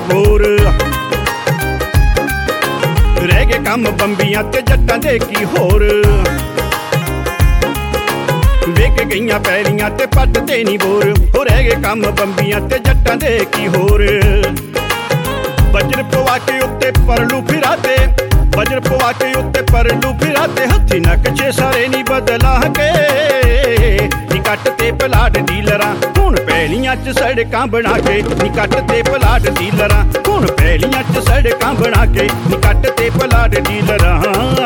ਹੋਰ ਰਹਿ ਗਏ ਕੰਮ ਬੰਬੀਆਂ ਤੇ ਜੱਟਾਂ ਦੇ ਕੀ ਹੋਰ ਵੇਖ ਗਈਆਂ ਪੈਲੀਆਂ ਤੇ ਪੱਟ ਤੇ ਨੀ ਬੋਰ ਹੋ ਰਹਿ ਗਏ ਕੰਮ ਬੰਬੀਆਂ ਤੇ ਜੱਟਾਂ ਦੇ ਕੀ ਹੋਰ ਵਜਰ ਪਵਾ ਕੇ ਉੱਤੇ ਪਰਲੂ ਫਿਰਾਤੇ ਵਜਰ ਪਵਾ ਕੇ ਉੱਤੇ ਪਰਲੂ ਫਿਰਾਤੇ ਹੱਥੀ ਨਕਸ਼ੇ ਸਾਰੇ ਨੀ ਬਦਲਾ ਕੇ ਨੀ ਕੱਟ ਤੇ ਪਲਾਟ ਡੀਲਰਾਂ ਹੁਣ ਪੈਲੀਆਂ 'ਚ ਸੜਕਾਂ ਬਣਾ ਕੇ ਨੀ ਕੱਟ ਤੇ ਪਲਾਟ ਡੀਲਰਾਂ ਹੁਣ ਪੈਲੀਆਂ 'ਚ ਸੜਕਾਂ ਬਣਾ ਕੇ ਨੀ ਕੱਟ ਤੇ ਪਲਾਟ ਡੀਲਰਾਂ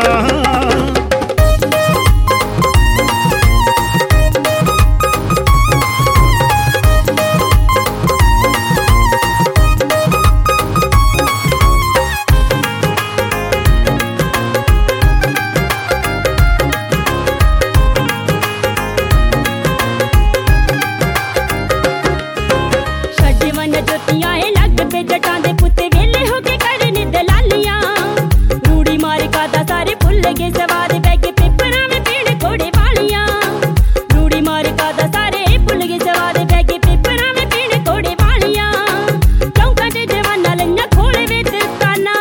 ਜੋਤੀਆਂ ਏ ਲੱਗ ਪੇ ਜਟਾਂ ਦੇ ਪੁੱਤੇ ਵੇਲੇ ਹੋ ਕੇ ਕਰਨ ਦਲਾਲੀਆਂ ਰੂੜੀ ਮਾਰ ਕਾਦਾ ਸਾਰੇ ਭੁੱਲ ਗਏ ਸਵਾਦ ਬੈ ਕੇ ਪੇਪਰਾਂ ਵਿੱਚ ਪੀੜ ਘੋੜੇ ਵਾਲੀਆਂ ਰੂੜੀ ਮਾਰ ਕਾਦਾ ਸਾਰੇ ਭੁੱਲ ਗਏ ਸਵਾਦ ਬੈ ਕੇ ਪੇਪਰਾਂ ਵਿੱਚ ਪੀੜ ਘੋੜੇ ਵਾਲੀਆਂ ਚੌਂਕਾਂ 'ਚ ਜਵਾਨਾਂ ਲੰਨਾ ਖੋਲੇ ਵੇ ਦੁਕਾਨਾਂ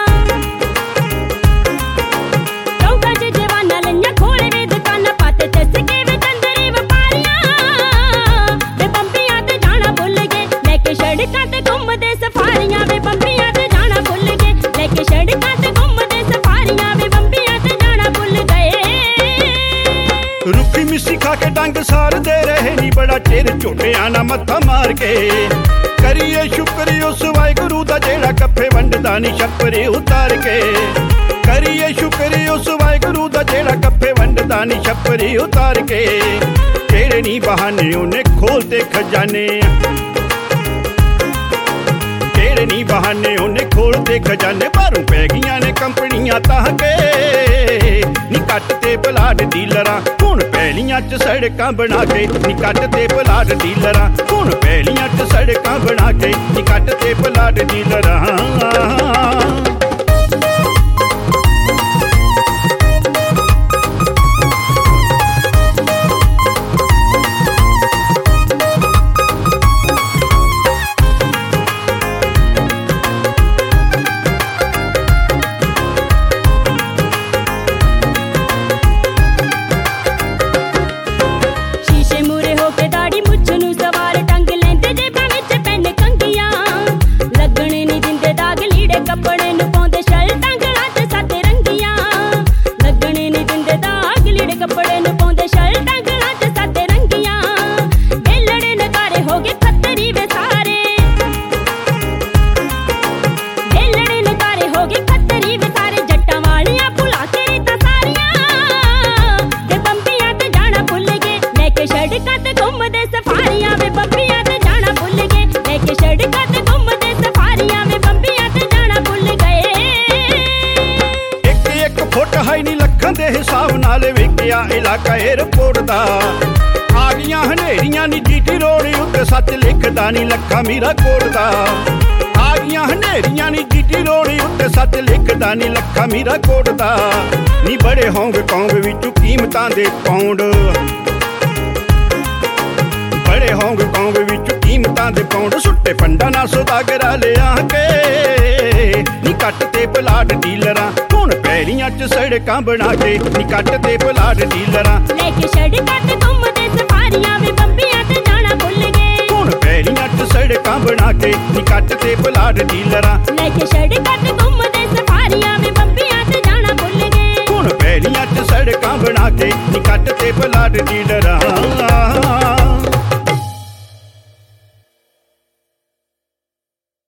ਚੌਂਕਾਂ 'ਚ ਜਵਾਨਾਂ ਲੰਨਾ ਖੋਲੇ ਵੇ ਦੁਕਾਨਾਂ ਪਾਤੇ ਚੱਸ ਕੇ ਵੇ ਚੰਦਰੇ ਵਪਾਰੀਆਂ ਵੇ ਬੰਬੀਆਂ ਤੇ ਜਾਣਾ ਭੁੱਲ ਗਏ ਲੈ ਕੇ ਸੜਕਾਂ ਤੇ ਘੁੰਮਦੇ ਸਫਾਰੀਆਂ ਵੇ ਬੰਬੀਆਂ ਤੇ ਜਾਣਾ ਭੁੱਲ ਗਏ ਲੈ ਕੇ ਸੜਕਾਂ ਤੇ ਘੁੰਮਦੇ ਸਫਾਰੀਆਂ ਵੇ ਬੰਬੀਆਂ ਤੇ ਜਾਣਾ ਭੁੱਲ ਗਏ ਰੁੱਖੀ ਮਿੱਸੀ ਖਾ ਕੇ ਡੰਗ ਸਾਰਦੇ ਰਹੇ ਨੀ ਬੜਾ ਚਿਰ ਝੋਟਿਆਂ ਨਾਲ ਮੱਥਾ ਮਾਰ ਕੇ ਕਰੀਏ ਸ਼ੁਕਰ ਉਸ ਵਾਹਿਗੁਰੂ ਦਾ ਜਿਹੜਾ ਕੱਫੇ ਵੰਡਦਾ ਨੀ ਛੱਪਰੇ ਉਤਾਰ ਕੇ ਕਰੀਏ ਸ਼ੁਕਰ ਉਸ ਵਾਹਿਗੁਰੂ ਦਾ ਜਿਹੜਾ ਕੱਫੇ ਵੰਡਦਾ ਨੀ ਛੱਪਰੇ ਉਤਾਰ ਕੇ ਕਿਹੜੇ ਨੀ ਬਹਾਨੇ ਉਹਨੇ ਖੋਲਦੇ ਖਜ਼ਾਨੇ ਕਿਹੜੇ ਨੀ ਬਹਾਨੇ ਉਹਨੇ ਖੋਲਦੇ ਖਜ਼ਾਨੇ ਬਾਹਰੋਂ ਪੈ ਗਈਆਂ ਨੇ ਕੰਪਨੀਆਂ ਤਾਂ ਕੇ ਨੀ ਕੱਟ ਤੇ ਪਲਾਟ ਡੀਲਰਾਂ ਹੁਣ ਪੈਲੀਆਂ 'ਚ ਸੜਕਾਂ ਬਣਾ ਕੇ ਨੀ ਕੱਟ ਤੇ ਪਲਾਟ ਡੀਲਰਾਂ ਹੁਣ ਪੈਲੀਆਂ 'ਚ ਸੜਕਾਂ ਬਣਾ ਕੇ ਨੀ ਕੱਟ ਤੇ ਪਲਾਟ ਡੀਲਰਾਂ ਕੱਪੜੇ ਨੂੰ ਪਾਉਂਦੇ ਸ਼ਰਟਾਂ ਗਲਾਂ 'ਚ ਸੱਤ ਰੰਗੀਆਂ ਲੱਗਣੇ ਨੀ ਦਿੰਦੇ ਦਾਗ ਲੀੜੇ ਕੱਪੜੇ ਨੂੰ ਪਾਉਂਦੇ ਸ਼ਰਟਾਂ ਗਲਾਂ 'ਚ ਸੱਤ ਰੰਗੀਆਂ ਵੇਲੜੇ ਨਕਾਰੇ ਹੋ ਗਏ ਖੱਤਰੀ ਵੇ ਸਾਰੇ ਵੇਲੜੇ ਨਕਾਰੇ ਹੋ ਗਏ ਖੱਤਰੀ ਵੇ ਸਾਰੇ ਜੱਟਾਂ ਵਾਲੀਆਂ ਭੁਲਾ ਕੇ ਰੀਤਾਂ ਸਾਰੀਆਂ ਵੇ ਬੰਬੀਆਂ ਤੇ ਜਾਣਾ ਭੁੱਲ ਗਏ ਲੈ ਕੇ ਸੜਕਾਂ ਤੇ ਘੁੰਮਦੇ ਸਫਾਰੀਆਂ ਵੇ ਬੰਬੀਆਂ ਤੇ ਜਾਣਾ ਭੁੱਲ ਗਏ ਲੈ ਕੇ ਸੜਕਾਂ ਤੇ ਘੁੰਮਦੇ ਸਫਾਰੀਆਂ ਵੇ ਬੰਬੀਆਂ ਤੇ ਫੁੱਟ ਹਾਈ ਨੀ ਲੱਖਾਂ ਦੇ ਹਿਸਾਬ ਨਾਲ ਵੇਖਿਆ ਇਲਾਕਾ ਏਅਰਪੋਰਟ ਦਾ ਆ ਗਈਆਂ ਹਨੇਰੀਆਂ ਨੀ ਜੀਟੀ ਰੋਡ ਉੱਤੇ ਸੱਚ ਲਿਖਦਾ ਨੀ ਲੱਖਾਂ ਮੀਰਾ ਕੋਟ ਦਾ ਆ ਗਈਆਂ ਹਨੇਰੀਆਂ ਨੀ ਜੀਟੀ ਰੋਡ ਉੱਤੇ ਸੱਚ ਲਿਖਦਾ ਨੀ ਲੱਖਾਂ ਮੀਰਾ ਕੋਟ ਦਾ ਨੀ ਬੜੇ ਹਾਂਗਕਾਂਗ ਵਿੱਚੋਂ ਕੀਮਤਾਂ ਦੇ ਪੌਂਡ ਬੜੇ ਹਾਂਗਕਾਂਗ ਵਿੱਚੋਂ ਕੀਮਤਾਂ ਦੇ ਪੌਂਡ ਸੁੱਟੇ ਫੰਡਾਂ ਨਾਲ ਸੌਦਾਗਰਾਂ ਲਿਆ ਕੇ ਨੀ ਕੱਟ ਤੇ ਪਲਾਟ ਡੀਲਰਾਂ ਹੁਣ ਪੈਲੀਆਂ 'ਚ ਸੜਕਾਂ ਬਣਾ ਕੇ ਨੀ ਕੱਟ ਤੇ ਪਲਾਟ ਡੀਲਰਾਂ ਲੈ ਕੇ ਸੜਕਾਂ ਤੇ ਘੁੰਮਦੇ ਸਫਾਰੀਆਂ ਵੇ ਬੰਬੀਆਂ ਤੇ ਜਾਣਾ ਭੁੱਲ ਗਏ ਹੁਣ ਪੈਲੀਆਂ 'ਚ ਸੜਕਾਂ ਬਣਾ ਕੇ ਨੀ ਕੱਟ ਤੇ ਪਲਾਟ ਡੀਲਰਾਂ ਲੈ ਕੇ ਸੜਕਾਂ ਤੇ ਘੁੰਮਦੇ ਸਫਾਰੀਆਂ ਵੇ ਬੰਬੀਆਂ ਤੇ ਜਾਣਾ ਭੁੱਲ ਗਏ ਹੁਣ ਪੈਲੀਆਂ 'ਚ ਸੜਕਾਂ ਬਣਾ ਕੇ ਨੀ ਕੱਟ ਤੇ ਪਲਾਟ ਡੀਲਰਾਂ